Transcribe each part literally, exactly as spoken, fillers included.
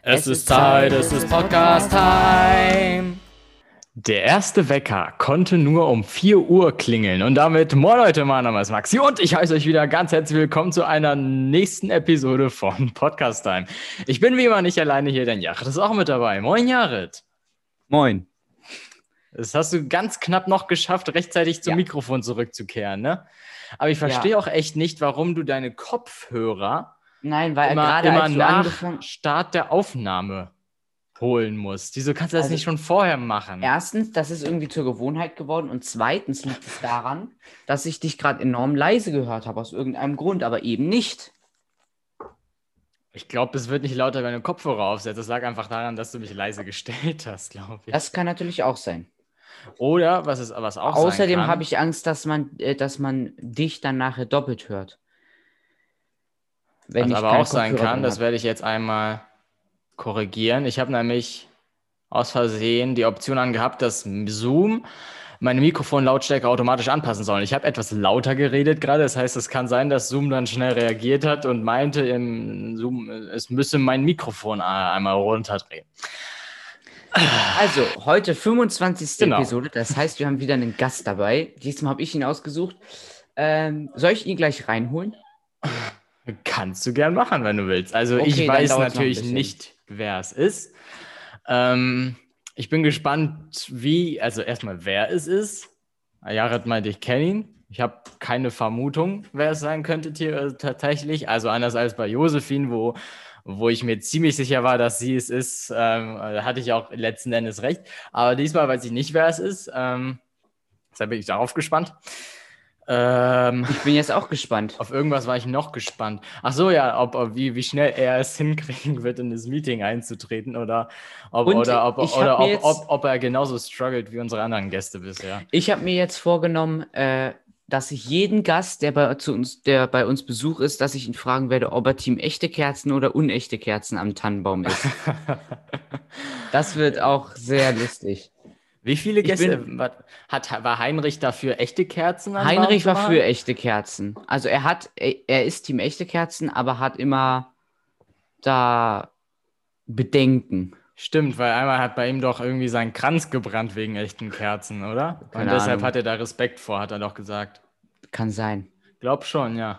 Es ist Zeit, es ist Podcast-Time. Der erste Wecker konnte nur um vier Uhr klingeln und damit moin Leute, mein Name ist Maxi und ich heiße euch wieder ganz herzlich willkommen zu einer nächsten Episode von Podcast Time. Ich bin wie immer nicht alleine hier, denn Jared ist auch mit dabei. Moin Jared. Moin. Das hast du ganz knapp noch geschafft, rechtzeitig zum Ja. Mikrofon zurückzukehren, ne? Aber ich verstehe Ja. auch echt nicht, warum du deine Kopfhörer Nein, weil er immer, gerade immer als du nach angefangen... Start der Aufnahme holen musst. Wieso kannst du das Also, nicht schon vorher machen? Erstens, das ist irgendwie zur Gewohnheit geworden und zweitens liegt es daran, dass ich dich gerade enorm leise gehört habe, aus irgendeinem Grund, aber eben nicht. Ich glaube, es wird nicht lauter, wenn du Kopfhörer aufsetzt. Das lag einfach daran, dass du mich leise gestellt hast, glaube ich. Das kann natürlich auch sein. Oder, was, ist, was auch sein Außerdem kann, habe ich Angst, dass man, äh, dass man dich dann nachher doppelt hört. Wenn was ich aber keine auch sein Kopfhörer kann, drin das habe. werde ich jetzt einmal korrigieren. Ich habe nämlich aus Versehen die Option angehabt, dass Zoom meine Mikrofonlautstärke automatisch anpassen soll. Ich habe etwas lauter geredet gerade, das heißt, es kann sein, dass Zoom dann schnell reagiert hat und meinte, im Zoom, es müsse mein Mikrofon einmal runterdrehen. Also, heute fünfundzwanzigste Genau. Episode, das heißt, wir haben wieder einen Gast dabei. Diesmal habe ich ihn ausgesucht. Ähm, soll ich ihn gleich reinholen? Kannst du gern machen, wenn du willst. Also Okay, ich dann weiß dauert's noch ein natürlich bisschen. nicht, wer es ist. Ähm, ich bin gespannt, wie, also erstmal, wer es ist. Jared meinte, ich kenne ihn. Ich habe keine Vermutung, wer es sein könnte hier, äh, tatsächlich. Also anders als bei Josephine, wo, wo ich mir ziemlich sicher war, dass sie es ist, ähm, äh, hatte ich auch letzten Endes recht. Aber diesmal weiß ich nicht, wer es ist. Ähm, deshalb bin ich darauf gespannt. Ähm, Ich bin jetzt auch gespannt. Auf irgendwas war ich noch gespannt. Ach so, ja, ob, ob wie, wie schnell er es hinkriegen wird, in das Meeting einzutreten oder ob, Und oder ob, ich hab oder mir ob, jetzt- ob, ob er genauso struggelt wie unsere anderen Gäste bisher. Ich habe mir jetzt vorgenommen, äh, dass ich jeden Gast, der bei, zu uns, der bei uns Besuch ist, dass ich ihn fragen werde, ob er Team echte Kerzen oder unechte Kerzen am Tannenbaum ist. Das wird auch sehr lustig. Wie viele Ich Gäste bin- war, hat, war Heinrich dafür echte Kerzen? am Heinrich war Baum? für echte Kerzen. Also er hat, er, er ist Team echte Kerzen, aber hat immer da Bedenken. Stimmt, weil einmal hat bei ihm doch irgendwie sein Kranz gebrannt wegen echten Kerzen, oder? Und Keine deshalb Ahnung. hat er da Respekt vor, hat er doch gesagt. Kann sein. Glaub schon, ja.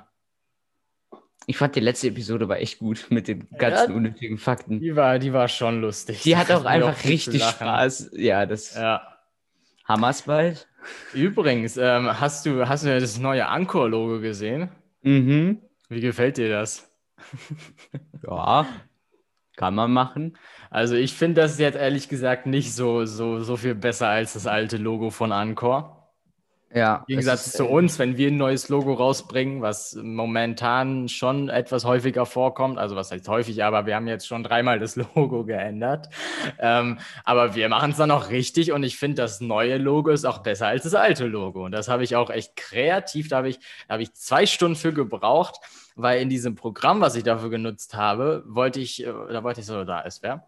Ich fand die letzte Episode war echt gut mit den ganzen Ja. unnötigen Fakten. Die war, die war schon lustig. Die hat Da auch hatten wir einfach viel zu richtig lachen. Spaß. Ja, das Ja. Hammer's bald. Übrigens, ähm, hast du, hast du das neue Anchor-Logo gesehen? Mhm. Wie gefällt dir das? Ja, kann man machen. Also ich finde das jetzt ehrlich gesagt nicht so, so, so viel besser als das alte Logo von Anchor. Ja. Im Gegensatz es ist, zu äh, uns, wenn wir ein neues Logo rausbringen, was momentan schon etwas häufiger vorkommt, also was heißt häufig, aber wir haben jetzt schon dreimal das Logo geändert. Ähm, aber wir machen es dann auch richtig und ich finde, das neue Logo ist auch besser als das alte Logo. Und das habe ich auch echt kreativ, da habe ich, da habe ich zwei Stunden für gebraucht, weil in diesem Programm, was ich dafür genutzt habe, wollte ich, äh, da wollte ich so, da ist wer?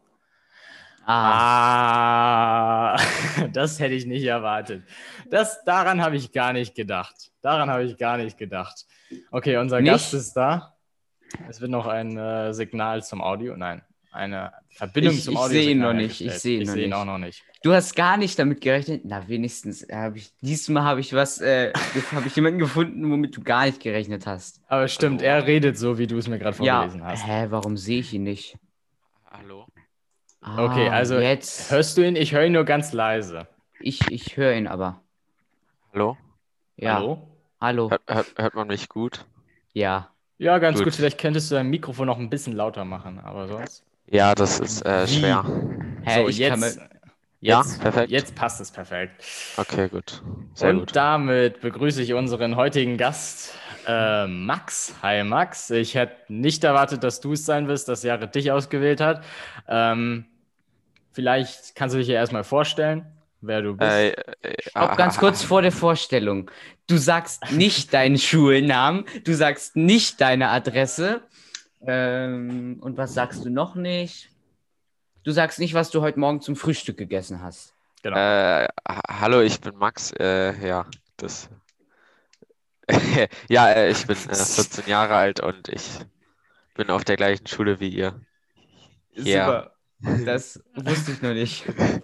Ah, Ah, das hätte ich nicht erwartet. Das, daran habe ich gar nicht gedacht. Daran habe ich gar nicht gedacht. Okay, unser Nicht? Gast ist da. Es wird noch ein äh, Signal zum Audio. Nein, eine Verbindung Ich- zum ich Audio. sehe ihn noch nicht. Ich sehe ihn ich noch sehe ihn nicht. auch noch nicht. du hast gar nicht damit gerechnet. Na, wenigstens habe ich, diesmal habe ich was, äh, habe ich jemanden gefunden, womit du gar nicht gerechnet hast. Aber stimmt, er redet so, wie du es mir gerade Ja, vorgelesen hast. hä, warum sehe ich ihn nicht? Hallo? Ah, Okay, also jetzt. hörst du ihn? Ich höre ihn nur ganz leise. Ich, ich höre ihn aber. Hallo? Ja. Hallo? Hallo. Hört, hört, hört man mich gut? Ja. Ja, ganz gut. Gut. Vielleicht könntest du dein Mikrofon noch ein bisschen lauter machen, aber sonst. Ja, das ist äh, Wie? schwer. Hä, So, ich kann jetzt, mir- Ja, jetzt, perfekt. jetzt passt es perfekt. Okay, gut. Sehr Und gut. damit begrüße ich unseren heutigen Gast, äh, Max. Hi Max, ich hätte nicht erwartet, dass du es sein wirst, dass Jared dich ausgewählt hat. Ähm, vielleicht kannst du dich ja erstmal vorstellen, wer du bist. Äh, äh, Stopp, ganz kurz vor der Vorstellung. Du sagst nicht deinen Schulnamen, du sagst nicht deine Adresse. Ähm, und was sagst du noch nicht? Du sagst nicht, was du heute Morgen zum Frühstück gegessen hast. Genau. Äh, ha- hallo, ich bin Max. Äh, ja, das. Ja, äh, ich bin äh, vierzehn Jahre alt und ich bin auf der gleichen Schule wie ihr. Ja. Super. Das wusste ich noch nicht.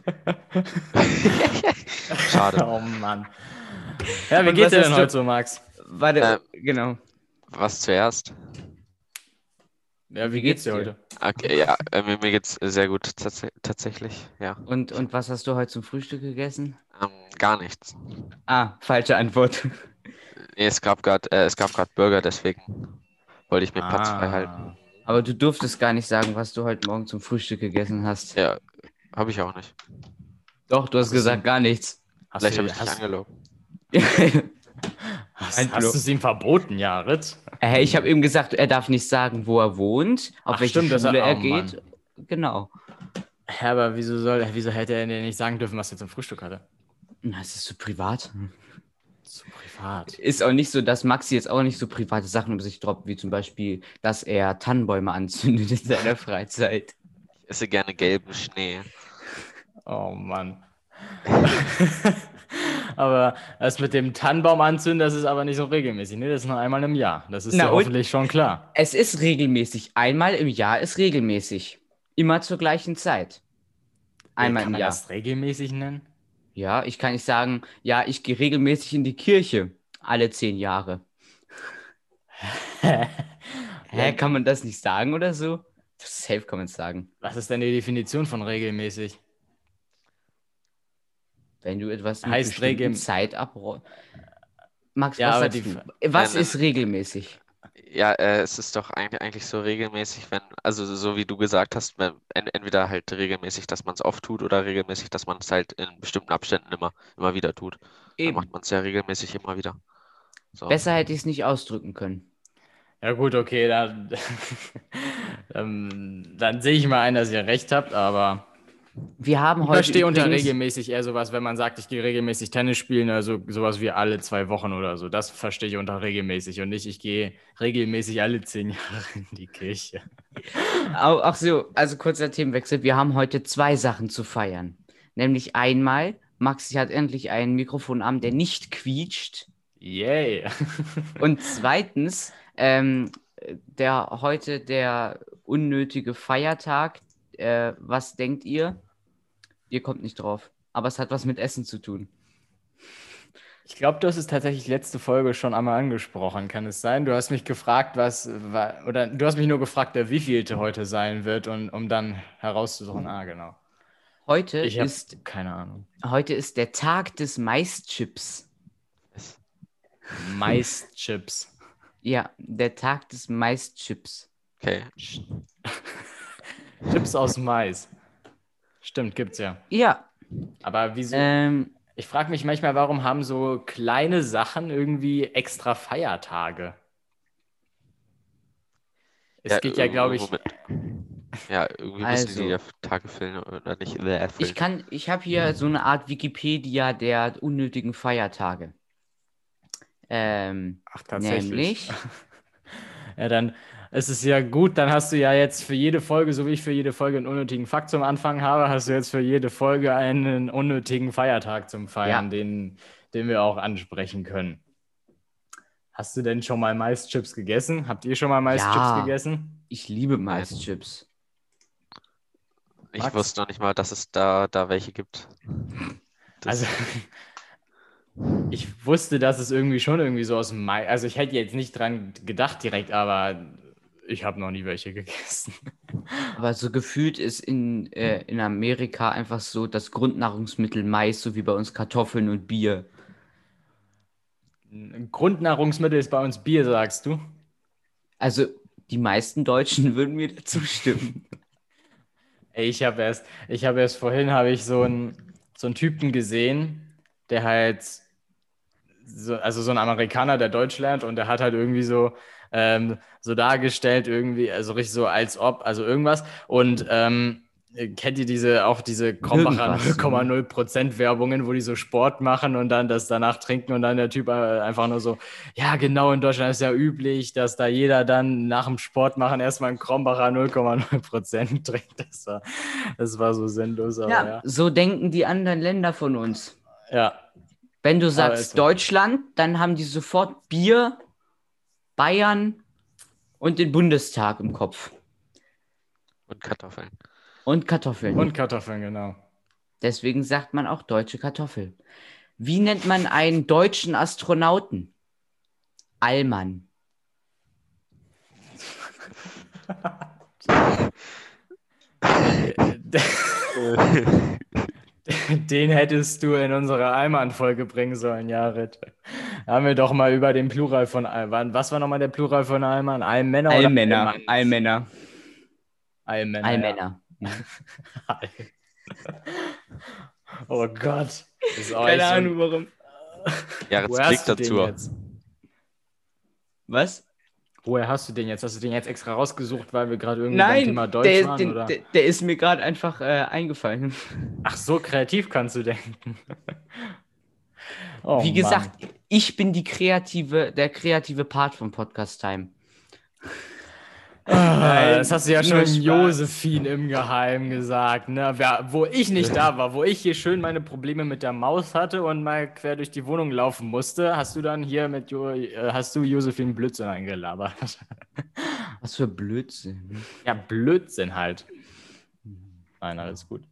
Schade. Oh Mann. Ja, wie Und geht's was dir hast denn du- heute so, Max? Warte, Ähm. genau. Was zuerst? Ja, wie, Wie geht's geht's dir dir? heute? Okay, ja, äh, mir, mir geht's sehr gut, tats tatsächlich, ja. Und, und was hast du heute zum Frühstück gegessen? Ähm, gar nichts. Ah, falsche Antwort. Nee, es gab gerade äh, es gab gerade Burger, deswegen wollte ich mir Platz frei halten. Ah. Aber du durftest gar nicht sagen, was du heute Morgen zum Frühstück gegessen hast. Ja, habe ich auch nicht. Doch, du hast Hast du's gesagt ihm- gar nichts. Hast Vielleicht du, habe ich dich hast, angelogen. hast, Ein hast du es ihm verboten, Jared? Hey, ich habe ihm gesagt, er darf nicht sagen, wo er wohnt, auf Ach, welche stimmt, das- Schule oh er Mann. geht. Genau. Ja, aber wieso soll, wieso hätte er denn nicht sagen dürfen, was er zum Frühstück hatte? Na, es ist so privat. Zu privat. Ist auch nicht so, dass Maxi jetzt auch nicht so private Sachen um sich droppt, wie zum Beispiel, dass er Tannenbäume anzündet in seiner Freizeit. Ich esse gerne gelben Schnee. Oh Mann. Aber das mit dem Tannenbaum anzünden, das ist aber nicht so regelmäßig. Ne? Das ist nur einmal im Jahr. Das ist Na ja und? hoffentlich schon klar. Es ist regelmäßig. Einmal im Jahr ist regelmäßig. Immer zur gleichen Zeit. Einmal Kann im man Jahr. das regelmäßig nennen? Ja, ich kann nicht sagen, ja, ich gehe regelmäßig in die Kirche. Alle zehn Jahre. Hä, kann man das nicht sagen oder so? Das safe kann man es sagen. Was ist denn die Definition von regelmäßig? Wenn du etwas mit Heißt bestimmten regel- Zeit abro... Max, Ja, was aber sagst die du? F- Was Nein, ist regelmäßig? Ja, äh, es ist doch eigentlich, eigentlich so regelmäßig, wenn, also so wie du gesagt hast, wenn, en, entweder halt regelmäßig, dass man es oft tut oder regelmäßig, dass man es halt in bestimmten Abständen immer, immer wieder tut. Dann Eben. macht man es ja regelmäßig immer wieder. So. Besser hätte ich es nicht ausdrücken können. Ja gut, okay, dann, ähm, dann sehe ich mal ein, dass ihr recht habt, aber Wir haben ich heute verstehe unter übrigens... regelmäßig eher sowas, wenn man sagt, ich gehe regelmäßig Tennis spielen, also sowas wie alle zwei Wochen oder so. Das verstehe ich unter regelmäßig und nicht, ich gehe regelmäßig alle zehn Jahre in die Kirche. Au- Ach so, also kurzer Themenwechsel. Wir haben heute zwei Sachen zu feiern. Nämlich einmal, Maxi hat endlich einen Mikrofonarm, der nicht quietscht. Yay! Und zweitens, ähm, der heute der unnötige Feiertag. Äh, was denkt ihr? Ihr kommt nicht drauf. Aber es hat was mit Essen zu tun. Ich glaube, du hast es tatsächlich letzte Folge schon einmal angesprochen. Kann es sein? Du hast mich gefragt, was, wa- oder du hast mich nur gefragt, der wievielte heute sein wird, und um dann herauszusuchen, ah, genau. Heute Ich habe ist, keine Ahnung. heute ist der Tag des Maischips. Es- Maischips. Ja, der Tag des Maischips. Okay. Chips aus Mais. Stimmt, gibt's ja. Ja, Aber wieso? ähm, Ich frage mich manchmal, warum haben so kleine Sachen irgendwie extra Feiertage? Es Ja, geht ja, glaube ich, irgendwo mit- Ja, irgendwie müssen die Also. ja Tage füllen oder nicht äh, erfüllen. ich kann, ich habe hier so eine Art Wikipedia der unnötigen Feiertage. Ähm, ach, tatsächlich. nämlich, Ja, dann ist es ja gut, dann hast du ja jetzt für jede Folge, so wie ich für jede Folge einen unnötigen Fakt zum Anfang habe, hast du jetzt für jede Folge einen unnötigen Feiertag zum Feiern, Ja. den, den wir auch ansprechen können. Hast du denn schon mal Maischips gegessen? Habt ihr schon mal Maischips Ja. gegessen? ich liebe Maischips. Ich Max? wusste noch nicht mal, dass es da, da welche gibt. Das, Also, ich wusste, dass es irgendwie schon irgendwie so aus dem Mais, also ich hätte jetzt nicht dran gedacht direkt, aber ich habe noch nie welche gegessen. Aber so gefühlt ist in, äh, in Amerika einfach so das Grundnahrungsmittel Mais, so wie bei uns Kartoffeln und Bier. Ein Grundnahrungsmittel ist bei uns Bier, sagst du? Also die meisten Deutschen würden mir dazu stimmen. Ey, ich habe erst, ich habe erst vorhin habe ich so einen, so einen Typen gesehen, der halt, so, also so ein Amerikaner, der Deutsch lernt, und der hat halt irgendwie so, ähm, so dargestellt, irgendwie, also richtig so als ob, also irgendwas. Und ähm, kennt ihr diese, auch diese Krombacher Irgendwas, null Komma null Prozent Werbungen, wo die so Sport machen und dann das danach trinken und dann der Typ äh, einfach nur so, ja genau, in Deutschland ist ja üblich, dass da jeder dann nach dem Sport machen erstmal einen Krombacher null Komma null Prozent trinkt. Das war, das war so sinnlos, aber Ja, ja. so denken die anderen Länder von uns. Ja, Wenn du ist sagst so. Deutschland, dann haben die sofort Bier, Bayern und den Bundestag im Kopf. Und Kartoffeln. Und Kartoffeln. Und Kartoffeln, genau. Deswegen sagt man auch deutsche Kartoffel. Wie nennt man einen deutschen Astronauten? Allmann. Den hättest du in unsere Allmann-Folge bringen sollen, Jared. Da haben wir doch mal über den Plural von Allmann. Was war nochmal der Plural von Allmann? Allmänner oder Allmänner. Allmanns? Allmänner. Allmänner. Allmänner. Ja. Oh Gott. Das ist auch Keine echt so- Ahnung warum. Jareds Woher Blick hast du den dazu. jetzt? Was? Woher hast du den jetzt? Hast du den jetzt extra rausgesucht, weil wir gerade irgendwie beim Nein, Thema Deutsch der, waren? den, Oder? der, der ist mir gerade einfach äh, eingefallen. Ach, so kreativ kannst du denken. Oh, Wie Mann. gesagt, ich bin die kreative, der kreative Part von Podcast Time. Ah, das hast du ja nur schon Spaß. Josephine im Geheimen gesagt, ne? Wer, wo ich nicht da war, wo ich hier schön meine Probleme mit der Maus hatte und mal quer durch die Wohnung laufen musste, hast du dann hier mit jo äh, hast du Josephine Blödsinn eingelabert. Was für Blödsinn. Ja, Blödsinn halt. Nein, alles gut.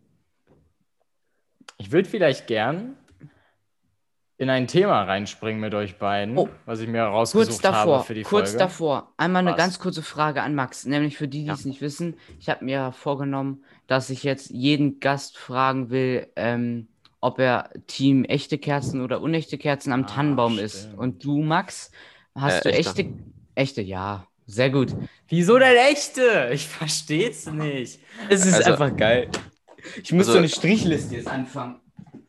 Ich würde vielleicht gern in ein Thema reinspringen mit euch beiden, Oh, was ich mir rausgesucht Kurz davor, habe für die kurz Folge. davor, einmal eine Was? ganz kurze Frage an Max, nämlich für die, die Ja. es nicht wissen. Ich habe mir vorgenommen, dass ich jetzt jeden Gast fragen will, ähm, ob er Team echte Kerzen oder unechte Kerzen am Ah, Tannenbaum ist. stimmt. Und du, Max, hast Äh, du echte. echte? Echte, ja. Sehr gut. Wieso denn echte? Ich versteh's nicht. Es ist Also- einfach geil. Ich muss Also- so eine Strichliste jetzt anfangen.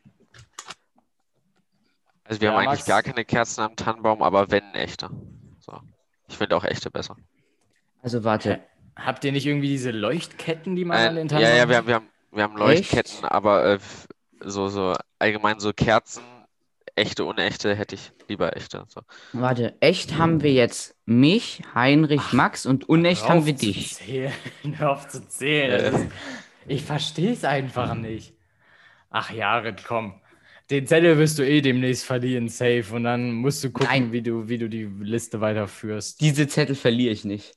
Also wir Ja, haben eigentlich Max. gar keine Kerzen am Tannenbaum, aber wenn echte. So. Ich finde auch echte besser. Also warte. Habt ihr nicht irgendwie diese Leuchtketten, die man Äh, an den ja, Tannenbaum ja, wir haben, wir haben, wir haben Leuchtketten, aber äh, f- so, so allgemein so Kerzen, echte, unechte, hätte ich lieber echte. So. Warte, echt haben wir jetzt mich, Heinrich, Max und unecht Hör haben auf wir zu dich. Zählen. Hör auf zu zählen. Das ist, ich verstehe es einfach nicht. Ach, Jared, komm. Den Zettel wirst du eh demnächst verlieren, safe. Und dann musst du gucken, Nein. wie du, wie du die Liste weiterführst. Diese Zettel verliere ich nicht.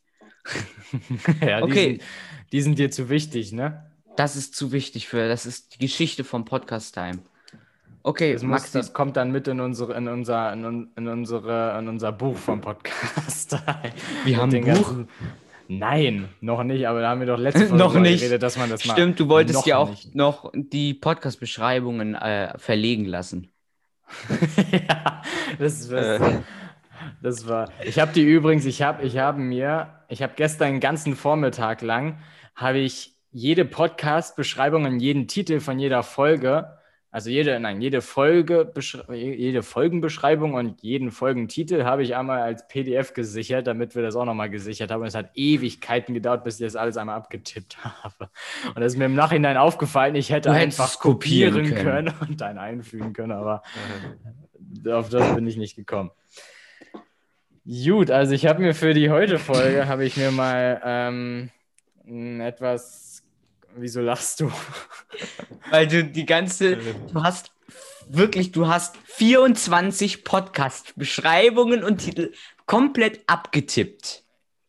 Ja, Okay. die, sind, die sind dir zu wichtig, ne? Das ist zu wichtig für, das ist die Geschichte vom Podcast Time. Okay, Das, muss, Max, das kommt dann mit in unsere, in unser, in, un- in unsere, in unser Buch vom Podcast. Wir haben Mit ein den Buch? ganzen- Nein, noch nicht, aber da haben wir doch letzte Folge Noch drüber nicht. geredet, dass man das mal. Stimmt, du wolltest noch ja auch nicht. noch die Podcast-Beschreibungen äh, verlegen lassen. Ja, das, das, Äh. das war. Ich habe die übrigens, ich habe ich hab mir, ich habe gestern einen ganzen Vormittag lang, habe ich jede Podcast-Beschreibung und jeden Titel von jeder Folge, also jede, nein, jede Folge, jede Folgenbeschreibung und jeden Folgentitel habe ich einmal als P D F gesichert, damit wir das auch nochmal gesichert haben. Und es hat Ewigkeiten gedauert, bis ich das alles einmal abgetippt habe. Und das ist mir im Nachhinein aufgefallen, ich hätte Du hättest einfach es kopieren kopieren können. können und dann einfügen können, aber auf das bin ich nicht gekommen. Gut, also ich habe mir für die heute Folge, habe ich mir mal ähm, n- etwas, wieso lachst du? Weil du die ganze, du hast wirklich, du hast vierundzwanzig Podcast-Beschreibungen und Titel komplett abgetippt.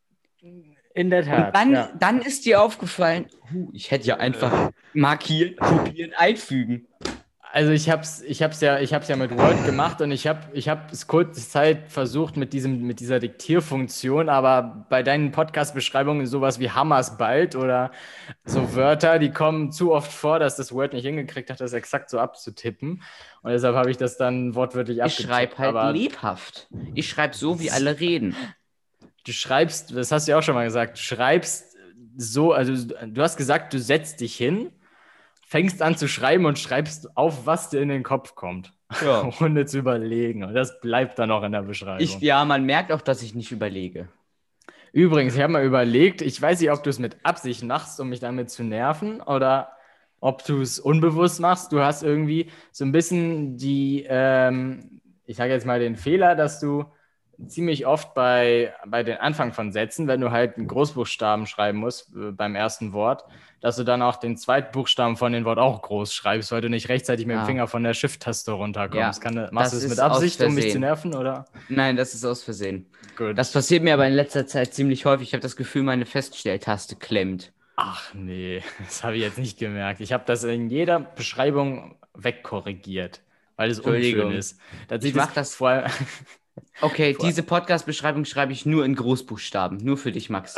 In der Tat, Und dann, ja. dann ist dir aufgefallen, huh, ich hätte ja einfach markieren, kopieren, einfügen. Also ich habe es ich hab's ja, ich hab's ja mit Word gemacht und ich habe ich hab es kurze Zeit versucht mit, diesem, mit dieser Diktierfunktion, aber bei deinen Podcast-Beschreibungen sowas wie Hammers bald oder so Wörter, die kommen zu oft vor, dass das Word nicht hingekriegt hat, das exakt so abzutippen. Und deshalb habe ich das dann wortwörtlich Ich abgetippt. schreibe halt aber lebhaft. Ich schreibe so, wie alle reden. du schreibst, das hast du ja auch schon mal gesagt, du schreibst so, also du hast gesagt, du setzt dich hin, fängst an zu schreiben und schreibst auf, was dir in den Kopf kommt. Ja. Ohne zu überlegen. Und das bleibt dann auch in der Beschreibung. Ich, ja, man merkt auch, dass ich nicht überlege. Übrigens, ich habe mal überlegt, ich weiß nicht, ob du es mit Absicht machst, um mich damit zu nerven, oder ob du es unbewusst machst. Du hast irgendwie so ein bisschen die, ähm, ich sage jetzt mal den Fehler, dass du ziemlich oft bei, bei den Anfang von Sätzen, wenn du halt einen Großbuchstaben schreiben musst äh, beim ersten Wort, dass du dann auch den zweiten Buchstaben von dem Wort auch groß schreibst, weil du nicht rechtzeitig mit dem Ah. Finger von der Shift-Taste runterkommst. Ja, Kann, machst das du es ist mit aus Absicht, um mich zu Versehen. nerven, oder? Nein, das ist aus Versehen. Gut. Das passiert mir aber in letzter Zeit ziemlich häufig. Ich habe das Gefühl, meine Feststelltaste klemmt. Ach nee, das habe ich jetzt nicht gemerkt. Ich habe das in jeder Beschreibung wegkorrigiert, weil es unschön Entschuldigung. ist. Da Ich sieht mach es das- vor allem. Okay, Vor- diese Podcast-Beschreibung schreibe ich nur in Großbuchstaben. Nur für dich, Maxi.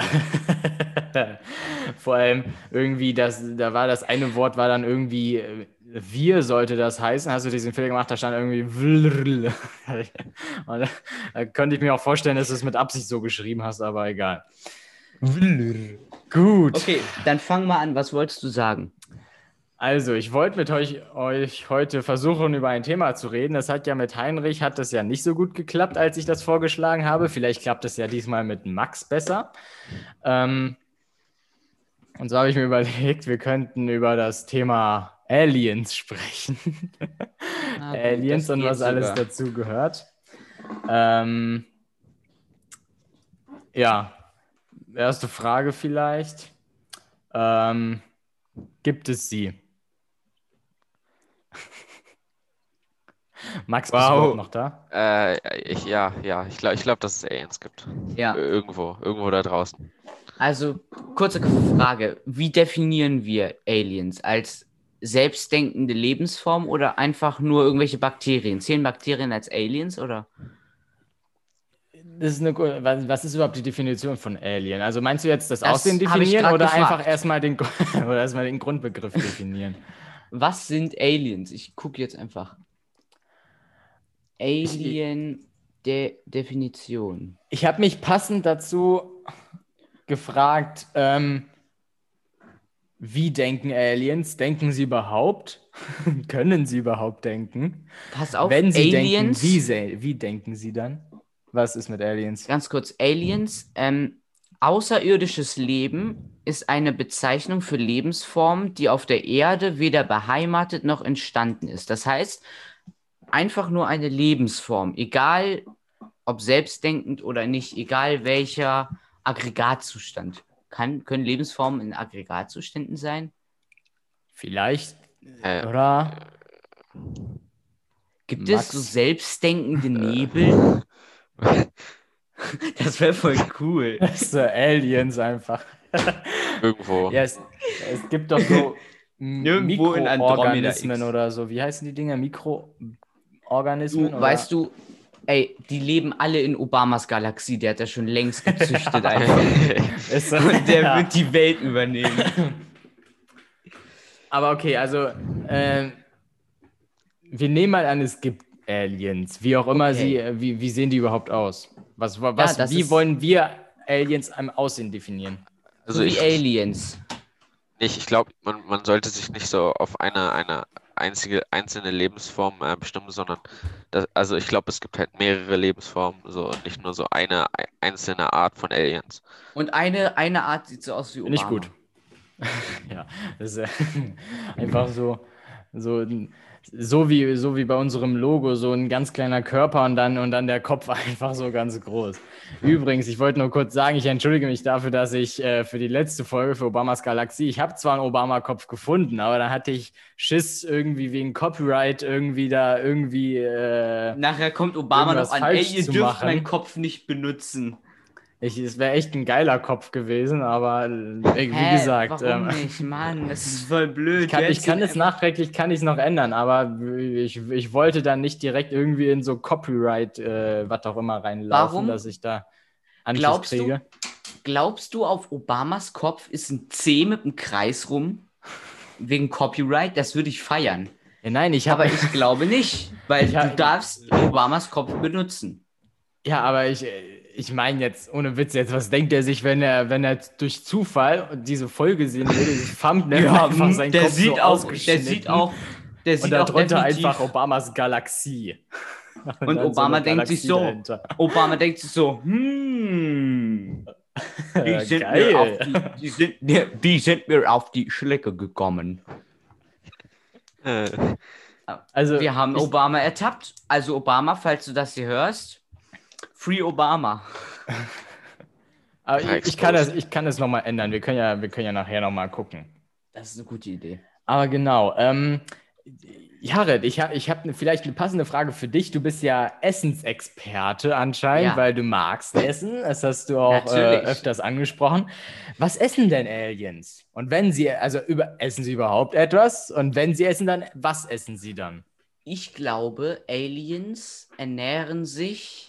Vor allem irgendwie, das, da war das eine Wort, war dann irgendwie, äh, wir sollte das heißen. Hast du diesen Fehler gemacht, da stand irgendwie Vlrl. Und da, da könnte ich mir auch vorstellen, dass du es mit Absicht so geschrieben hast, aber egal. Gut. Okay, dann fang mal an. Was wolltest du sagen? Also, ich wollte mit euch, euch heute versuchen, über ein Thema zu reden. Das hat ja mit Heinrich, hat das ja nicht so gut geklappt, als ich das vorgeschlagen habe. Vielleicht klappt es ja diesmal mit Max besser. Ähm, und so habe ich mir überlegt, wir könnten über das Thema Aliens sprechen. Ah, gut, Aliens das und geht was alles sogar. dazu gehört. Ähm, ja, erste Frage vielleicht. Ähm, gibt es sie? Max, bist du Wow. überhaupt noch da? Äh, ich, ja, ja, ich glaube, ich glaub, dass es Aliens gibt. Ja, Irgendwo, irgendwo da draußen. also kurze Frage. Wie definieren wir Aliens? Als selbstdenkende Lebensform oder einfach nur irgendwelche Bakterien? Zählen Bakterien als Aliens oder? Das ist eine, gu- was, was ist überhaupt die Definition von Alien? Also meinst du jetzt das, Das Aussehen habe ich definieren grad oder gefragt. einfach erstmal den, Gru- oder erstmal den Grundbegriff definieren? Was sind Aliens? Ich gucke jetzt einfach. Alien de Definition. Ich habe mich passend dazu gefragt, ähm, wie denken Aliens? Denken sie überhaupt? Können sie überhaupt denken? Pass auf, Wenn sie Aliens. denken, wie, se- wie denken sie dann? Was ist mit Aliens? Ganz kurz, Aliens, ähm, außerirdisches Leben ist eine Bezeichnung für Lebensformen, die auf der Erde weder beheimatet noch entstanden ist. Das heißt, einfach nur eine Lebensform, egal ob selbstdenkend oder nicht, egal welcher Aggregatzustand. Kann, können Lebensformen in Aggregatzuständen sein? Vielleicht, Äh, oder? Gibt Max? es so selbstdenkende Nebel? Das wäre voll cool. Das ist so Aliens einfach. Irgendwo. Ja, es, es gibt doch so Nirgendwo in Andromeda Mikroorganismen X. oder so. Wie heißen die Dinger? Mikroorganismen? Du, oder? weißt du, ey, die leben alle in Obamas Galaxie. Der hat das schon längst gezüchtet einfach. Ist so, Und der ja. wird die Welt übernehmen. Aber okay, also ähm, wir nehmen mal an, es gibt Aliens. Wie auch immer Okay. sie, äh, wie, wie sehen die überhaupt aus? Was, was, das wie ist- wollen wir Aliens am Aussehen definieren? Also So wie ich, Aliens. nicht, ich glaube, man, man sollte sich nicht so auf eine, eine einzige, einzelne Lebensform äh, bestimmen, sondern das, also ich glaube, es gibt halt mehrere Lebensformen, so und nicht nur so eine ei- einzelne Art von Aliens. Und eine, eine Art sieht so aus wie Obama. Nicht gut. Ja, das ist äh, einfach so, so, so, wie, so wie bei unserem Logo, so ein ganz kleiner Körper und dann, und dann der Kopf einfach so ganz groß. Übrigens, ich wollte nur kurz sagen, ich entschuldige mich dafür, dass ich äh, für die letzte Folge für Obamas Galaxie, ich habe zwar einen Obama-Kopf gefunden, aber dann hatte ich Schiss irgendwie wegen Copyright irgendwie da irgendwie, äh, Nachher kommt Obama Irgendwas noch an, ey, falsch ihr zu dürft machen. meinen Kopf nicht benutzen. ich, es wäre echt ein geiler Kopf gewesen, aber äh, wie Hä, gesagt, warum ähm, nicht? Mann, das ist voll blöd. Ich kann, Du ich hättest kann ihn es nachträglich, kann ich es noch ändern, aber ich, ich wollte dann nicht direkt irgendwie in so Copyright, äh, was auch immer reinlaufen, Warum? dass ich da Anschiss Glaubst du? kriege. Glaubst du, auf Obamas Kopf ist ein C mit einem Kreis rum? Wegen Copyright? Das würde ich feiern. Ja, nein, ich habe, Aber ich glaube nicht, weil Ich hab- du darfst Obamas Kopf benutzen. ja, aber ich, ich meine jetzt, ohne Witz jetzt, was denkt er sich, wenn er, wenn er durch Zufall diese Folge sehen würde, dieses Thumbnail einfach seinen der Kopf sieht so auch, der ausgeschnitten sieht auch, der und sieht auch darunter definitiv, einfach Obamas Galaxie. Und dann Obama eine denkt sich Galaxie so, dahinter. Obama denkt sich so, hm, die Ja, sind, geil. mir auf die, die, sind, die, die sind mir auf die Schlecke gekommen. Äh, Also, Wir haben ich, Obama ertappt. Also Obama, falls du das hier hörst, Free Obama. aber Ja, ich, ich kann exposed. das, ich kann das nochmal ändern. Wir können ja, wir können ja nachher nochmal gucken. Das ist eine gute Idee. Aber genau, ähm, Jared, ich habe ich hab ne, vielleicht eine passende Frage für dich. Du bist ja Essensexperte anscheinend, Ja. weil du magst Essen. Das hast du auch äh, Natürlich. öfters angesprochen. Was essen denn Aliens? Und wenn sie, also über, essen sie überhaupt etwas? Und wenn sie essen, dann was essen sie dann? Ich glaube, Aliens ernähren sich.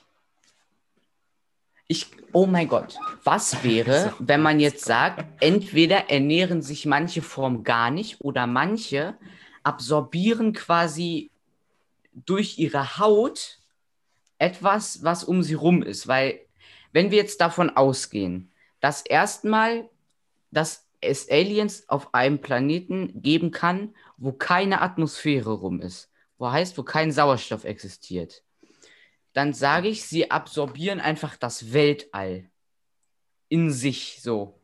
Ich, oh mein Gott, was wäre, wenn man jetzt sagt, entweder ernähren sich manche Formen gar nicht oder manche absorbieren quasi durch ihre Haut etwas, was um sie rum ist. Weil, wenn wir jetzt davon ausgehen, dass erstmal, dass es Aliens auf einem Planeten geben kann, wo keine Atmosphäre rum ist, wo heißt, wo kein Sauerstoff existiert, dann sage ich, sie absorbieren einfach das Weltall in sich so.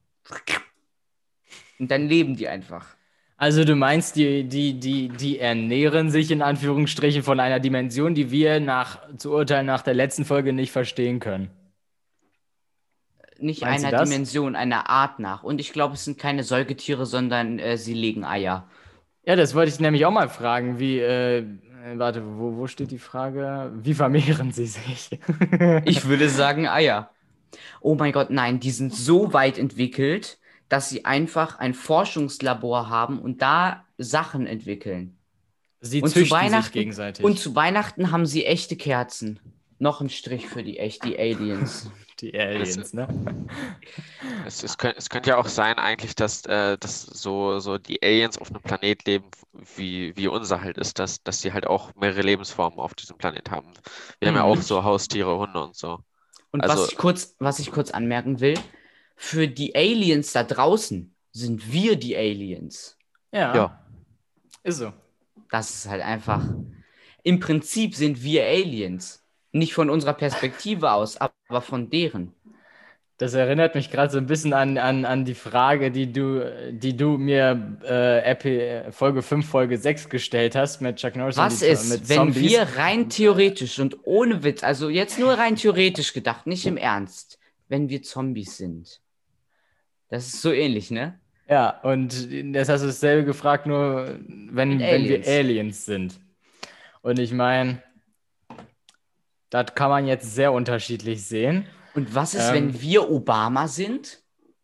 Und dann leben die einfach. Also du meinst, die, die, die, die ernähren sich in Anführungsstrichen von einer Dimension, die wir nach, zu urteilen nach der letzten Folge nicht verstehen können. Nicht Meinst du einer das? Dimension, einer Art nach. Und ich glaube, es sind keine Säugetiere, sondern äh, sie legen Eier. Ja, das wollte ich nämlich auch mal fragen. Wie, äh, warte, wo, wo steht die Frage? Wie vermehren sie sich? Ich würde sagen Eier. Oh mein Gott, nein, die sind so weit entwickelt, dass sie einfach ein Forschungslabor haben und da Sachen entwickeln. Sie Und zu züchten sich Weihnachten, gegenseitig. und zu Weihnachten haben sie echte Kerzen. Noch ein Strich für die echt, die Aliens. Die Aliens, ne? Es, es, könnte, es könnte ja auch sein, eigentlich, dass, äh, dass so, so die Aliens auf einem Planet leben, wie, wie unser halt ist, dass, dass die halt auch mehrere Lebensformen auf diesem Planet haben. Wir haben ja auch so Haustiere, Hunde und so. Und Also- was, ich kurz, was ich kurz anmerken will, für die Aliens da draußen sind wir die Aliens. Ja. Ja. Ist so. Das ist halt einfach. Im Prinzip sind wir Aliens. Nicht von unserer Perspektive aus, aber von deren. Das erinnert mich gerade so ein bisschen an, an, an die Frage, die du, die du mir äh, Epi, Folge fünf, Folge sechs gestellt hast mit Chuck Norris Was und die, ist, mit wenn Zombies. wir rein theoretisch und ohne Witz, also jetzt nur rein theoretisch gedacht, nicht im Ernst, wenn wir Zombies sind? Das ist so ähnlich, ne? Ja, und das hast du dasselbe gefragt, nur wenn, Mit wenn wir Aliens. Aliens sind. Und ich meine, das kann man jetzt sehr unterschiedlich sehen. Und was ist, Ähm. wenn wir Obama sind?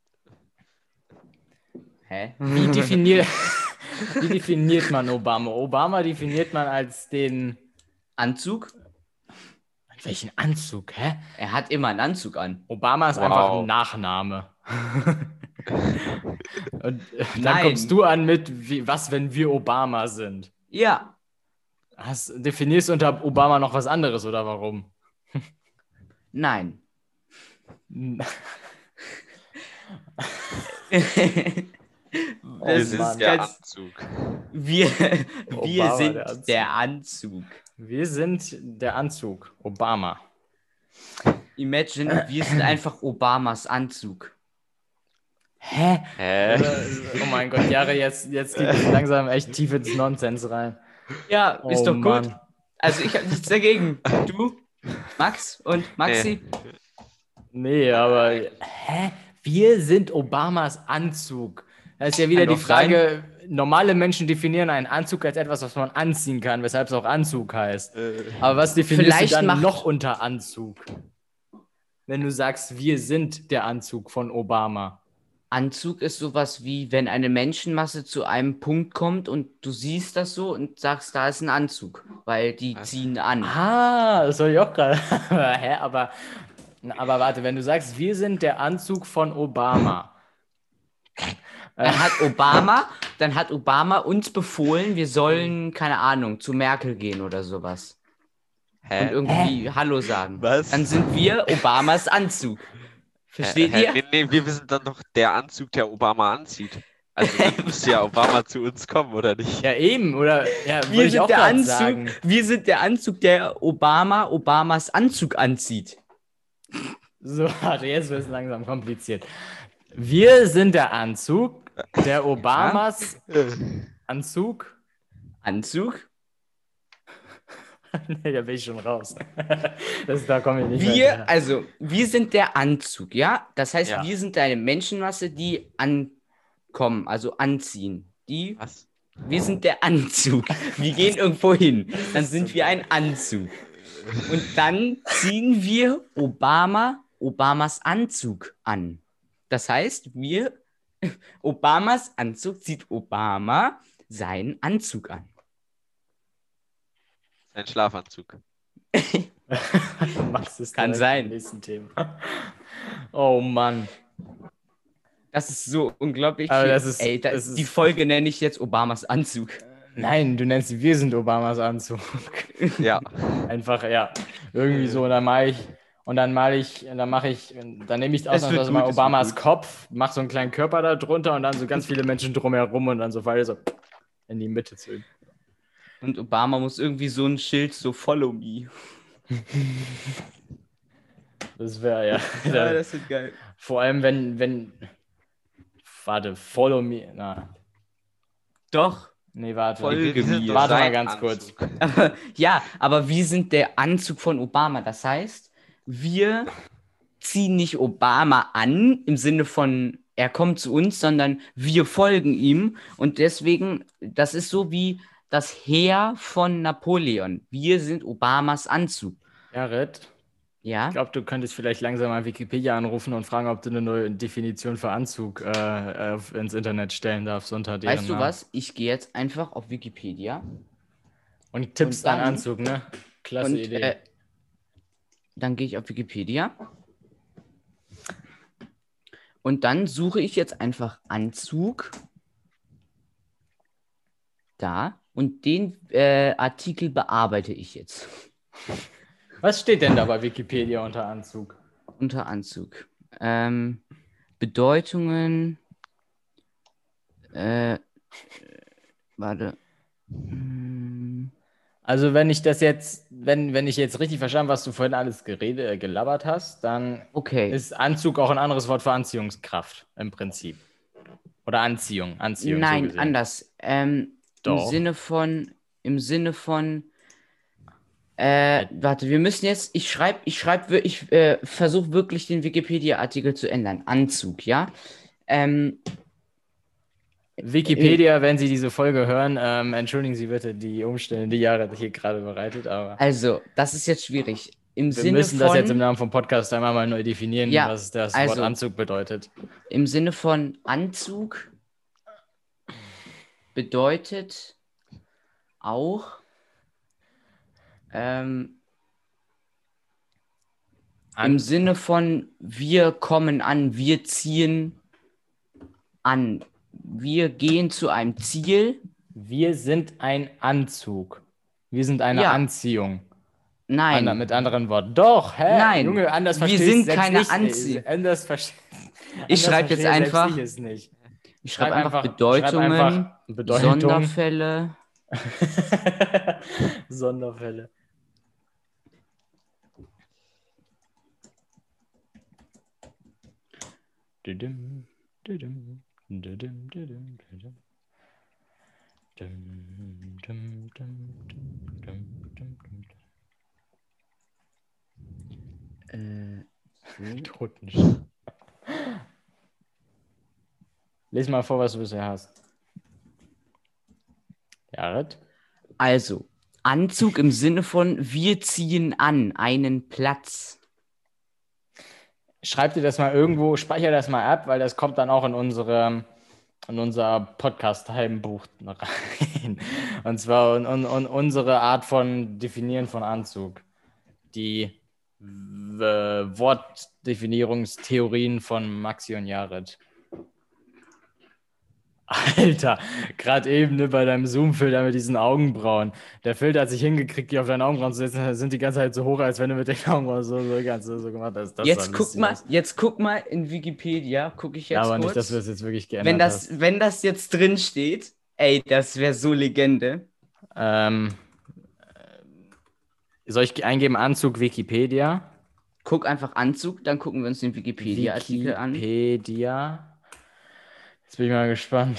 Hä? Wie definiert, wie definiert man Obama? Obama definiert man als den... Anzug? Welchen Anzug, hä? Er hat immer einen Anzug an. Obama ist Wow. einfach ein Nachname. Und äh, dann Nein. kommst du an mit, wie, was, wenn wir Obama sind? Ja. Hast, definierst du unter Obama noch was anderes oder warum? Nein. Oh, Das Wir Mann. sind der ganz- Anzug. Wir, wir Obama, sind der Anzug. der Anzug. Wir sind der Anzug, Obama. Imagine, wir sind einfach Obamas Anzug. Hä? Hä? Oh mein Gott, Jahre, jetzt, jetzt geht es langsam echt tief ins Nonsens rein. Ja, ist Oh doch gut. Mann. Also ich habe nichts dagegen. Du, Max und Maxi? Nee, aber hä? Wir sind Obamas Anzug. Da ist ja wieder Kann die doch sein. Frage, normale Menschen definieren einen Anzug als etwas, was man anziehen kann, weshalb es auch Anzug heißt. Aber was definierst Vielleicht du dann macht- noch unter Anzug? Wenn du sagst, wir sind der Anzug von Obama. Anzug ist sowas wie, wenn eine Menschenmasse zu einem Punkt kommt und du siehst das so und sagst, da ist ein Anzug, weil die Was? ziehen an. Ah, das soll ich auch gerade. Hä, aber, aber warte, wenn du sagst, wir sind der Anzug von Obama. Dann hat Obama, dann hat Obama uns befohlen, wir sollen, keine Ahnung, zu Merkel gehen oder sowas. Und Hä? irgendwie Hallo sagen. Was? Dann sind wir Obamas Anzug. Versteht Hä, hä, ihr? Nee, nee, wir sind dann doch der Anzug, der Obama anzieht. Also dann müsste ja Obama zu uns kommen, oder nicht? Ja, eben, oder? Ja, wollte Wir ich auch sind, der grad Anzug, sagen. wir sind der Anzug, der Obama Obamas Anzug anzieht. So, warte, jetzt wird es langsam kompliziert. Wir sind der Anzug, der Obamas Anzug. Anzug? Nee, da bin ich schon raus. Das, da komme ich nicht Wir, weiter. also, wir sind der Anzug, ja? Das heißt, Ja. wir sind eine Menschenmasse, die ankommen, also anziehen. Die, Was? Wir sind der Anzug. Wir gehen irgendwo hin. Dann sind wir ein Anzug. Und dann ziehen wir Obama, Obamas Anzug an. Das heißt, wir, Obamas Anzug zieht Obama seinen Anzug an. Ein Schlafanzug. Max ist Kann direkt sein. im nächsten Thema. Oh Mann. Das ist so unglaublich. Aber viel. das ist- Ey, da das ist, die ist- Folge nenne ich jetzt Obamas Anzug. Nein, du nennst sie, wir sind Obamas Anzug. Ja. Einfach, ja. Irgendwie so, und dann mache ich, und dann male ich, dann mache ich, dann nehme ich Es wird ausnahmsweise gut, mal es wird Obamas gut. Kopf, mache so einen kleinen Körper da drunter und dann so ganz viele Menschen drumherum und dann so beide so in die Mitte zu. Und Obama muss irgendwie so ein Schild, so Follow me. Das wäre ja. Ja, das wird geil. Vor allem, wenn, wenn. Warte, follow me. Na. Doch. Nee, warte. Folge Wir sind mir. doch Warte mal sein ganz Anzug. kurz. Aber, ja, aber wir sind der Anzug von Obama. Das heißt, wir ziehen nicht Obama an im Sinne von, er kommt zu uns, sondern wir folgen ihm. Und deswegen, das ist so wie das Heer von Napoleon. Wir sind Obamas Anzug. Jared, Ja? ich glaube, du könntest vielleicht langsam mal Wikipedia anrufen und fragen, ob du eine neue Definition für Anzug äh, auf, ins Internet stellen darfst unter deren Weißt du Namen. was? Ich gehe jetzt einfach auf Wikipedia. Und tippst Und einen dann- Anzug, ne? Klasse Und Idee. äh, dann gehe ich auf Wikipedia. Und dann suche ich jetzt einfach Anzug. Da. Und den äh, Artikel bearbeite ich jetzt. Was steht denn da bei Wikipedia unter Anzug? Unter Anzug. Ähm, Bedeutungen. Äh, warte. Hm, Also wenn ich das jetzt, wenn, wenn ich jetzt richtig verstanden, was du vorhin alles gerede, äh, gelabert hast, dann Okay. ist Anzug auch ein anderes Wort für Anziehungskraft im Prinzip. Oder Anziehung, Anziehung. so Nein, gesehen. anders. Ähm, im Doch. Sinne von, im Sinne von, äh, warte, wir müssen jetzt, ich schreibe, ich schreibe, ich äh, versuche wirklich den Wikipedia-Artikel zu ändern. Anzug, ja? Ähm, Wikipedia, wenn Sie diese Folge hören, ähm, entschuldigen Sie bitte die Umstände, die Jared hier gerade bereitet, aber also, das ist jetzt schwierig. Im wir Sinne müssen von, das jetzt im Namen vom Podcast einmal mal neu definieren, Ja, was das also- Wort Anzug bedeutet. im Sinne von Anzug bedeutet auch, ähm, An im Sinne von wir kommen an, wir ziehen an, wir gehen zu einem Ziel. wir sind ein Anzug. Wir sind eine Ja. Anziehung. Nein, Ander, mit anderen Worten. Doch, hä? Nein. Junge, anders Wir verstehe ich sind selbst keine nicht. Anzie- Äh, Anders verste Ich schreib jetzt einfach- Ich es nicht. ich schreibe Schreib einfach, schreib Bedeutungen, einfach Bedeutung. Sonderfälle. Sonderfälle. Düdüm, düdüm, düdüm, düdüm, düdüm. Düm, düm, düm, düm, düm, düm, düm. Äh, so. Totenschall. Lies mal vor, was du bisher hast. Jared? Also, Anzug im Sinne von wir ziehen an einen Platz. Schreib dir das mal irgendwo, speicher das mal ab, weil das kommt dann auch in unsere, in unser Podcast-Heimbuch rein. Und zwar in, in, in unsere Art von Definieren von Anzug. Die w- Wortdefinierungstheorien von Maxi und Jared. Alter, gerade eben ne, bei deinem Zoom-Filter mit diesen Augenbrauen. Der Filter hat sich hingekriegt, die auf deinen Augenbrauen zu setzen, sind die ganze Zeit so hoch, als wenn du mit den Augenbrauen so, so, ganz, so gemacht hast. Das Jetzt sah guck lustig mal, aus. jetzt guck mal in Wikipedia, gucke ich jetzt Ja, aber kurz. nicht, dass du das jetzt wirklich geändert wenn hast. das, wenn das jetzt drin steht, ey, das wäre so Legende. Ähm, äh, soll ich eingeben Anzug Wikipedia? Guck einfach Anzug, dann gucken wir uns den Wikipedia-Artikel an. Wikipedia. Jetzt bin ich mal gespannt.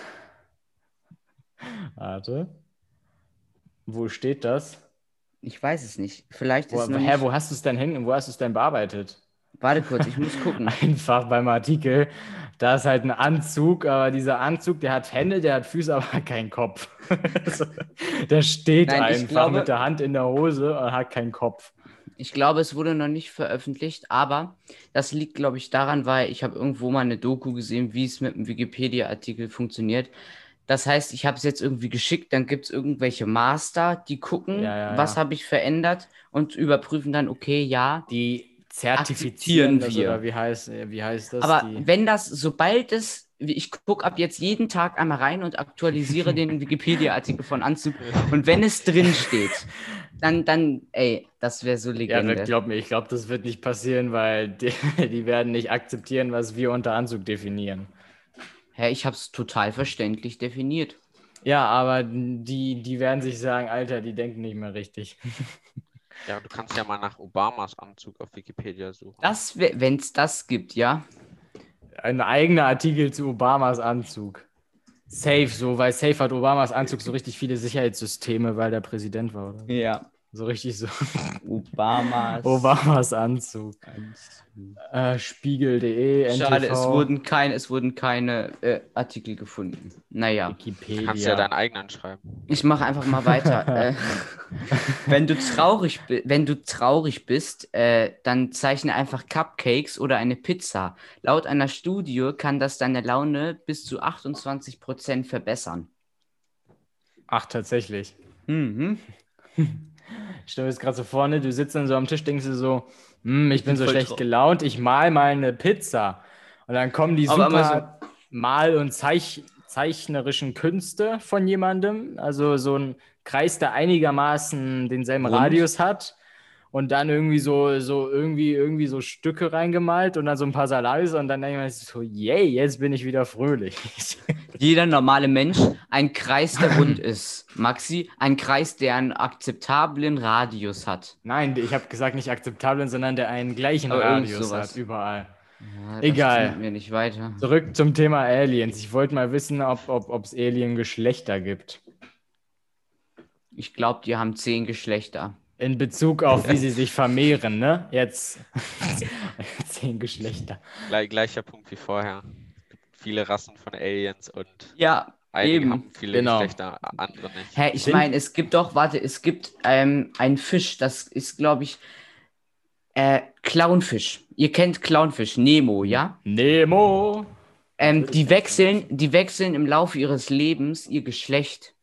Warte. Wo steht das? Ich weiß es nicht. Vielleicht Wo, ist noch hä, nicht... wo hast du es denn hin? Wo hast du es denn bearbeitet? Warte kurz, ich muss gucken. Einfach beim Artikel Da ist halt ein Anzug, aber dieser Anzug, der hat Hände, der hat Füße, aber keinen Kopf. Also, der steht Nein, ich einfach glaube- mit der Hand in der Hose und hat keinen Kopf. Ich glaube, es wurde noch nicht veröffentlicht, aber das liegt, glaube ich, daran, weil ich habe irgendwo mal eine Doku gesehen, wie es mit einem Wikipedia-Artikel funktioniert. Das heißt, ich habe es jetzt irgendwie geschickt, dann gibt es irgendwelche Master, die gucken, Ja, ja, was ja. habe ich verändert und überprüfen dann, okay, ja. Die zertifizieren Akzeptieren das, wir. oder wie heißt, wie heißt das? Aber die, wenn das, sobald es, ich gucke ab jetzt jeden Tag einmal rein und aktualisiere den Wikipedia-Artikel von Anzug und wenn es drin steht, dann, dann, ey, das wäre so ja, Legende. glaub mir, ich glaube, das wird nicht passieren, weil die, die werden nicht akzeptieren, was wir unter Anzug definieren. Hä, ich habe es total verständlich definiert. Ja, aber die, die werden sich sagen, Alter, die denken nicht mehr richtig. Ja, du kannst ja mal nach Obamas Anzug auf Wikipedia suchen. Das, wenn es das gibt, ja. Ein eigener Artikel zu Obamas Anzug. Safe, so, weil safe hat Obamas Anzug so richtig viele Sicherheitssysteme, weil der Präsident war, oder? Ja. So richtig so. Obamas. Obamas Anzug. Anzug. Äh, Spiegel punkt de, N T V, Schade, es wurden, kein, es wurden keine äh, Artikel gefunden. Naja, Du kannst ja Wikipedia. deinen eigenen schreiben. ich mache einfach mal weiter. äh, wenn du traurig, bi- wenn du traurig bist, äh, dann zeichne einfach Cupcakes oder eine Pizza. Laut einer Studie kann das deine Laune bis zu achtundzwanzig Prozent verbessern. Ach, tatsächlich. Mhm. Ich stelle mir jetzt gerade so vorne, du sitzt dann so am Tisch, denkst du so, hm, ich bin so voll schlecht trau- gelaunt, ich mal mal eine Pizza. Und dann kommen die Aber immer super Mal- und Zeich zeichnerischen Künste von jemandem, also so ein Kreis, der einigermaßen denselben Rund. Radius hat und dann irgendwie so, so irgendwie, irgendwie so Stücke reingemalt und dann so ein paar Salamis und dann denkt man sich so, yay, jetzt bin ich wieder fröhlich. Jeder normale Mensch, ein Kreis, der rund ist. Maxi, ein Kreis, der einen akzeptablen Radius hat. Nein, ich habe gesagt nicht akzeptablen, sondern der einen gleichen Aber irgend Radius sowas. hat, überall. Ja, das Egal. bringt mir nicht weiter. Zurück zum Thema Aliens. Ich wollte mal wissen, ob es ob, ob's Alien-Geschlechter gibt. Ich glaube, die haben zehn Geschlechter. In Bezug auf, wie sie sich vermehren, ne? Jetzt zehn Geschlechter. Gle gleicher Punkt wie vorher. Viele Rassen von Aliens und Ja, einige eben. haben viele Genau. Geschlechter, andere nicht. Hä, ich Sind- meine, es gibt doch, warte, es gibt ähm, einen Fisch, das ist, glaube ich, äh, Clownfisch. Ihr kennt Clownfisch, Nemo, ja? Nemo! Ähm, die wechseln, die wechseln im Laufe ihres Lebens ihr Geschlecht.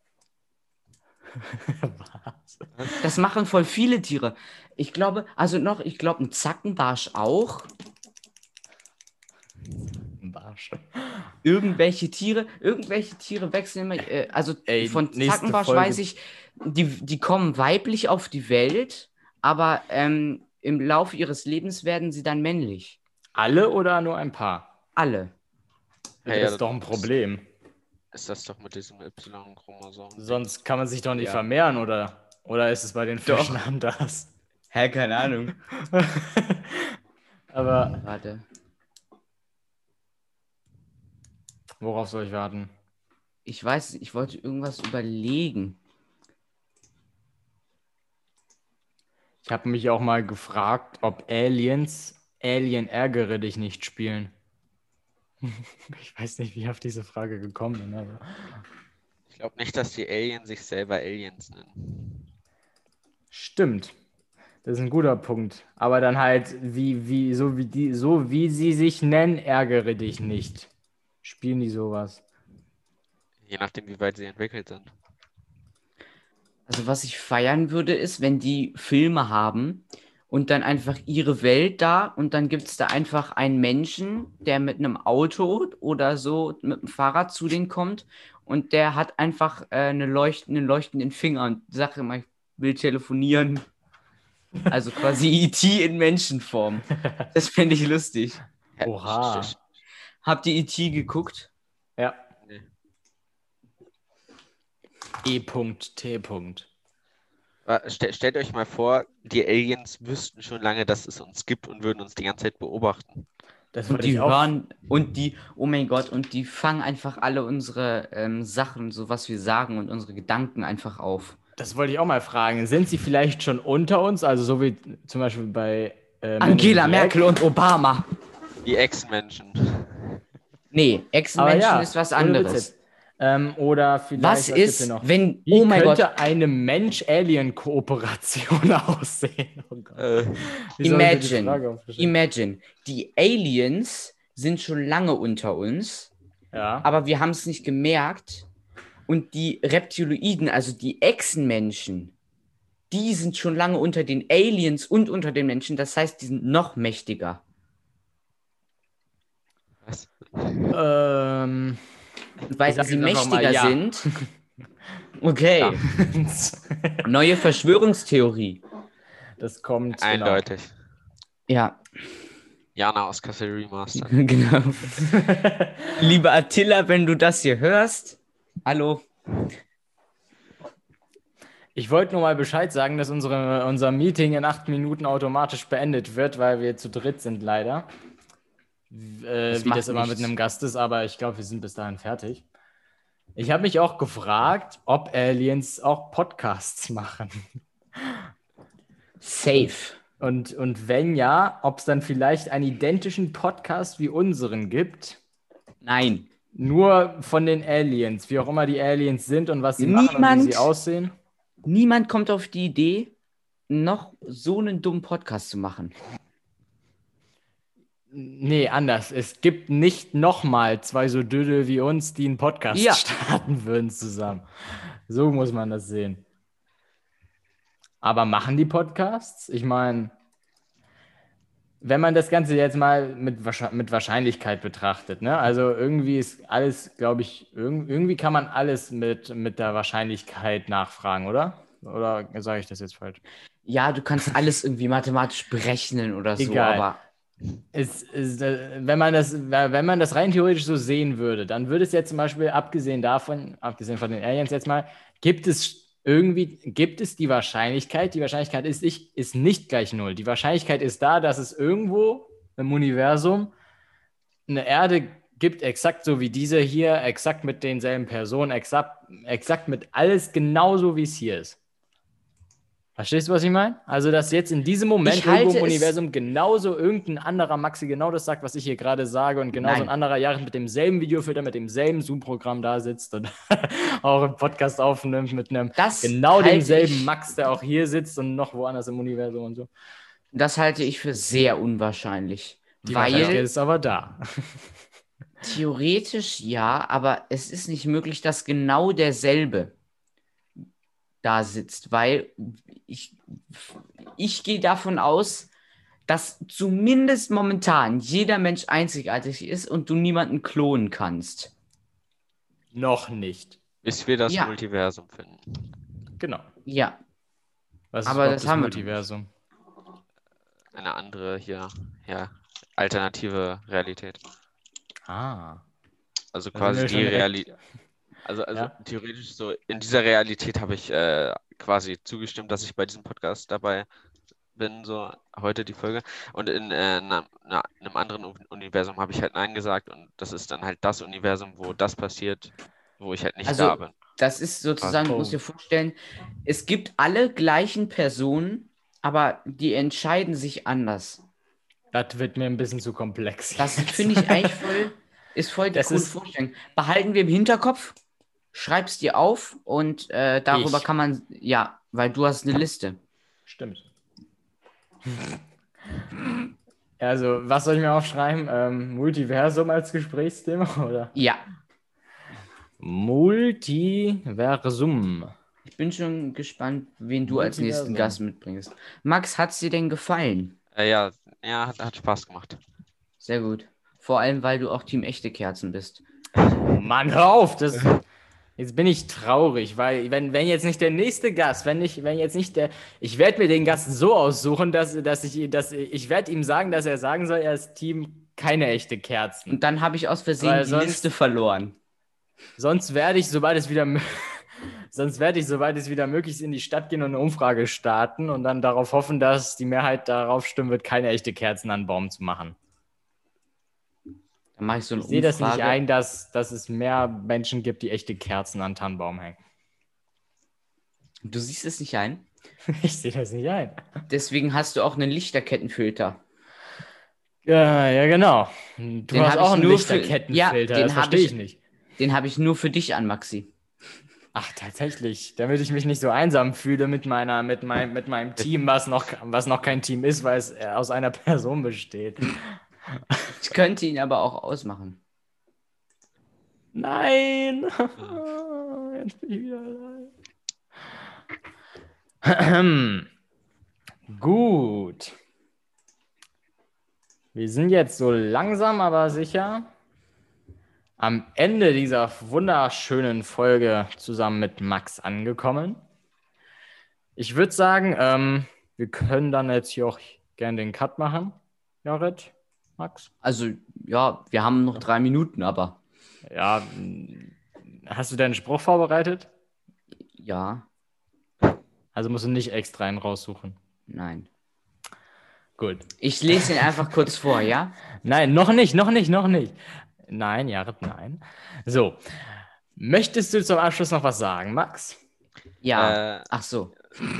Was? Das machen voll viele Tiere. Ich glaube, also noch, ich glaube, ein Zackenbarsch auch. Ein Barsch. Irgendwelche Tiere, irgendwelche Tiere wechseln immer, äh, also Ey, von nächste Zackenbarsch Folge. weiß ich, die, die kommen weiblich auf die Welt, aber ähm, im Laufe ihres Lebens werden sie dann männlich. Alle oder nur ein paar? Alle. Ja, das ja, ist doch ein das- Problem. Ist das doch mit diesem Y-Chromosom? Sonst kann man sich doch nicht Ja. vermehren, oder? Oder ist es bei den Doch. Fischen anders? Hä, keine Ahnung. Aber Warte. worauf soll ich warten? Ich weiß, ich wollte irgendwas überlegen. Ich habe mich auch mal gefragt, ob Aliens Alien ärgere dich nicht spielen. Ich weiß nicht, wie ich auf diese Frage gekommen bin. Aber Ich glaube nicht, dass die Aliens sich selber Aliens nennen. stimmt. Das ist ein guter Punkt. Aber dann halt, wie, wie, so wie die, so wie sie sich nennen, ärgere dich nicht. Spielen die sowas? Je nachdem, wie weit sie entwickelt sind. Also was ich feiern würde, ist, wenn die Filme haben und dann einfach ihre Welt da und dann gibt es da einfach einen Menschen, der mit einem Auto oder so mit dem Fahrrad zu denen kommt und der hat einfach äh, eine leuchtenden, leuchtenden Finger und sagt immer, ich will telefonieren. Also quasi E T in Menschenform. Das fände ich lustig. Hä? Oha. Sch- sch- Habt ihr E T geguckt? Ja. nee. E.T. Wa- Ste stellt euch mal vor, die Aliens wüssten schon lange, dass es uns gibt und würden uns die ganze Zeit beobachten. Das Und wollte die ich auch. hören und die, oh mein Gott, und die fangen einfach alle unsere ähm, Sachen, so was wir sagen und unsere Gedanken einfach auf. Das wollte ich auch mal fragen. Sind sie vielleicht schon unter uns? Also so wie zum Beispiel bei äh, Men in Angela Black? Merkel und Obama. Die Ex-Menschen. Nee, Aber Echsenmenschen ja, ist was ohne Witz anderes. jetzt. Ähm, oder vielleicht, Was gibt's ist, hier noch? wenn, Wie oh mein könnte Gott, eine Mensch-Alien-Kooperation aussehen? Oh Gott. Äh, Wie soll ich dir die imagine, Frage aufstellen? imagine, die Aliens sind schon lange unter uns, Ja. aber wir haben es nicht gemerkt. Und die Reptiloiden, also die Echsenmenschen, die sind schon lange unter den Aliens und unter den Menschen. Das heißt, die sind noch mächtiger. was? Ähm, Und weil ich sag sie jetzt einfach mal mächtiger ja. sind. Okay. Neue Verschwörungstheorie. Das kommt, genau. Eindeutig. Ja, Jana aus Kassel Remastered. genau. Lieber Attila, wenn du das hier hörst. Hallo. Ich wollte nur mal Bescheid sagen, dass unsere, unser Meeting in acht Minuten automatisch beendet wird, weil wir zu dritt sind leider. Äh, Das wie macht das immer mit nichts. einem Gast ist, aber ich glaube, wir sind bis dahin fertig. Ich habe mich auch gefragt, ob Aliens auch Podcasts machen. Safe. Und, und wenn ja, ob es dann vielleicht einen identischen Podcast wie unseren gibt, Nein. nur von den Aliens, wie auch immer die Aliens sind und was sie machen und wie Niemand, sie aussehen. niemand kommt auf die Idee, noch so einen dummen Podcast zu machen. Nee, anders. Es gibt nicht nochmal zwei so Dödel wie uns, die einen Podcast Ja. starten würden zusammen. So muss man das sehen. Aber machen die Podcasts? Ich meine, wenn man das Ganze jetzt mal mit, Wahrsch- mit Wahrscheinlichkeit betrachtet, ne? Also irgendwie ist alles, glaube ich, irg- irgendwie kann man alles mit, mit der Wahrscheinlichkeit nachfragen, oder? Oder sage ich das jetzt falsch? Ja, du kannst alles irgendwie mathematisch berechnen oder so, Egal. aber Es, es, äh, wenn man das, wenn man das rein theoretisch so sehen würde, dann würde es jetzt zum Beispiel, abgesehen davon, abgesehen von den Aliens jetzt mal, gibt es irgendwie, gibt es die Wahrscheinlichkeit, die Wahrscheinlichkeit ist, nicht- ist nicht gleich null. Die Wahrscheinlichkeit ist da, dass es irgendwo im Universum eine Erde gibt, exakt so wie diese hier, exakt mit denselben Personen, exakt, exakt mit alles genauso, wie es hier ist. Verstehst du, was ich meine? Also, dass jetzt in diesem Moment Ich halte irgendwo im es- Universum genauso irgendein anderer Maxi genau das sagt, was ich hier gerade sage und genauso Nein. ein anderer Jahrend mit demselben Videofilter, mit demselben Zoom-Programm da sitzt und auch einen Podcast aufnimmt mit einem Das genau halte demselben ich- Max, der auch hier sitzt und noch woanders im Universum und so. das halte ich für sehr unwahrscheinlich. Die Wahrscheinlichkeit Weil ist aber da. theoretisch ja, aber es ist nicht möglich, dass genau derselbe da sitzt, weil ich, ich gehe davon aus, dass zumindest momentan jeder Mensch einzigartig ist und du niemanden klonen kannst. Noch nicht. Bis wir das Ja. Multiversum finden. Genau. Ja, Was Aber ist das das haben wir noch Multiversum? Eine andere hier, ja, alternative Realität. Ah. Also Da sind quasi wir die schon direkt- Realität. Also, also Ja. theoretisch so, in dieser Realität habe ich äh, quasi zugestimmt, dass ich bei diesem Podcast dabei bin, so heute die Folge. Und in äh, na, na, einem anderen U- Universum habe ich halt Nein gesagt und das ist dann halt das Universum, wo das passiert, wo ich halt nicht Also- da bin. das ist sozusagen, Oh. du musst dir vorstellen, es gibt alle gleichen Personen, aber die entscheiden sich anders. Das wird mir ein bisschen zu komplex. Das jetzt. finde ich eigentlich voll, ist voll die Das coole ist- Vorstellung. Behalten wir im Hinterkopf, schreib's dir auf und äh, darüber Ich. kann man, ja, weil du hast eine Liste. Stimmt. Also, was soll ich mir aufschreiben? Ähm, Multiversum als Gesprächsthema, oder? Ja, Multiversum. ich bin schon gespannt, wen du als nächsten Multiversum. Gast mitbringst. Max, hat's dir denn gefallen? Äh, ja, ja, hat, hat Spaß gemacht. Sehr gut. Vor allem, weil du auch Team echte Kerzen bist. Oh Mann, hör auf! Das, jetzt bin ich traurig, weil wenn, wenn jetzt nicht der nächste Gast, wenn ich, wenn jetzt nicht der, ich werde mir den Gast so aussuchen, dass, dass ich, dass ich werde ihm sagen, dass er sagen soll, er ist Team keine echte Kerzen. Und dann habe ich aus Versehen Weil die sonst- Liste verloren. Sonst werde ich, sobald es wieder, mö- sonst werde ich, sobald es wieder möglich ist, in die Stadt gehen und eine Umfrage starten und dann darauf hoffen, dass die Mehrheit darauf stimmen wird, keine echte Kerzen an den Baum zu machen. Dann mache ich so eine Ich sehe das nicht Umfrage. ein, dass, dass es mehr Menschen gibt, die echte Kerzen an den Tannenbaum hängen. Du siehst es nicht ein. Ich sehe das nicht ein. Deswegen hast du auch einen Lichterkettenfilter. Ja, ja, genau. Du Den hast hab auch ich einen nur für- Lichterkettenfilter, ja, den das hab verstehe ich- ich nicht. Den habe ich nur für dich an, Maxi. Ach, tatsächlich. Damit ich mich nicht so einsam fühle mit meiner, mit meinem, mit meinem Team, was noch, was noch kein Team ist, weil es äh, aus einer Person besteht. Ich könnte ihn aber auch ausmachen. Nein! Jetzt bin ich wieder allein. Gut. Wir sind jetzt so langsam, aber sicher am Ende dieser wunderschönen Folge zusammen mit Max angekommen. Ich würde sagen, ähm, wir können dann jetzt hier auch gerne den Cut machen. Jared, Max? Also, ja, wir haben noch drei Minuten, aber Ja, m, hast du deinen Spruch vorbereitet? ja, Also musst du nicht extra einen raussuchen. nein. Gut. Ich lese ihn einfach kurz vor, ja? Nein, noch nicht, noch nicht, noch nicht. Nein, Jared, nein. So, möchtest du zum Abschluss noch was sagen, Max? Ja. Äh, Ach so.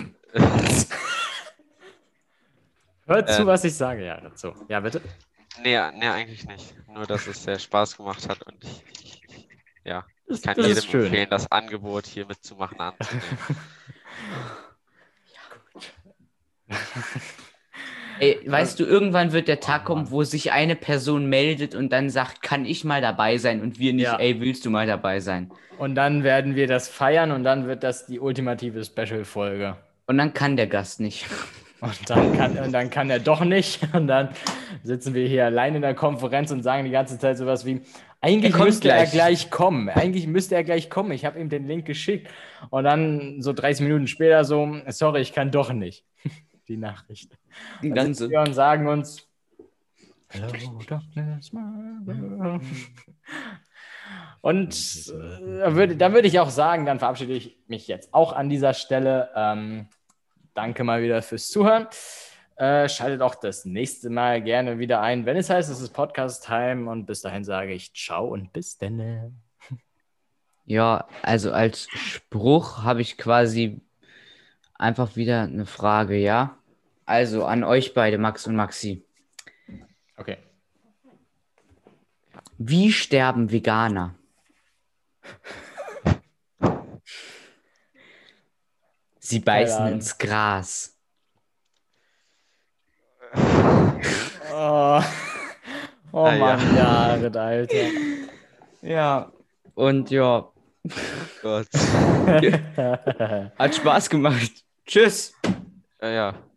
Hör zu, Ähm. was ich sage, Jared. So, ja, bitte. nee, nee, eigentlich nicht. Nur, dass es sehr Spaß gemacht hat und ich, ich, ich ja, Das, ich kann das jedem ist schön. empfehlen, das Angebot hier mitzumachen, anzunehmen. Ey, weißt du, irgendwann wird der Tag Oh, kommen, Mann. wo sich eine Person meldet und dann sagt, kann ich mal dabei sein? Und wir nicht, Ja. ey, willst du mal dabei sein? Und dann werden wir das feiern und dann wird das die ultimative Special-Folge. Und dann kann der Gast nicht. Und dann kann, und dann kann er doch nicht. Und dann sitzen wir hier allein in der Konferenz und sagen die ganze Zeit sowas wie, eigentlich Er kommt müsste er gleich. gleich kommen. Eigentlich müsste er gleich kommen. Ich habe ihm den Link geschickt. Und dann so dreißig Minuten später so, sorry, ich kann doch nicht. Die Nachricht. Und Dann dann sitzen so, wir und sagen uns, Hello, darkness, my world. Und äh, da würde da würd ich auch sagen, dann verabschiede ich mich jetzt auch an dieser Stelle. Ähm, danke mal wieder fürs Zuhören. Äh, schaltet auch das nächste Mal gerne wieder ein, wenn es heißt, es ist Podcast-Time. Und bis dahin sage ich ciao und bis dann. ja, also als Spruch habe ich quasi einfach wieder eine Frage, ja? Also an euch beide, Max und Maxi. Okay. Wie sterben Veganer? Sie beißen Ahnung. ins Gras. Oh, oh Ah, ja. Mann, Jared, Alter. Ja, und ja, Gott. hat Spaß gemacht. Tschüss. Ja, ja.